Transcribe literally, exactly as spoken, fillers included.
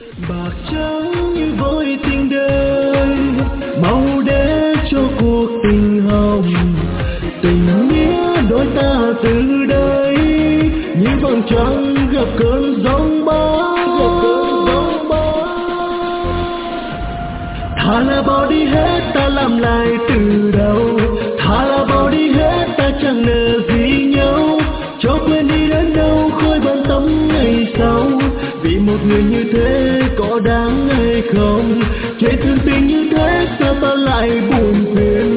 Bạc trắng như vội tình đời, mau để cho cuộc tình hồng. Tình nghĩa đôi ta từ đây, như vầng trăng gặp cơn giông bão. Thà là bỏ đi hết ta làm lại từ đầu, thà là bỏ đi hết ta chẳng nợ gì nhau. Cho quên đi đến đâu khơi bận tâm ngày sau, vì một người như thế có đáng hay không? Trên thương tình như thế sao ta lại buồn phiền?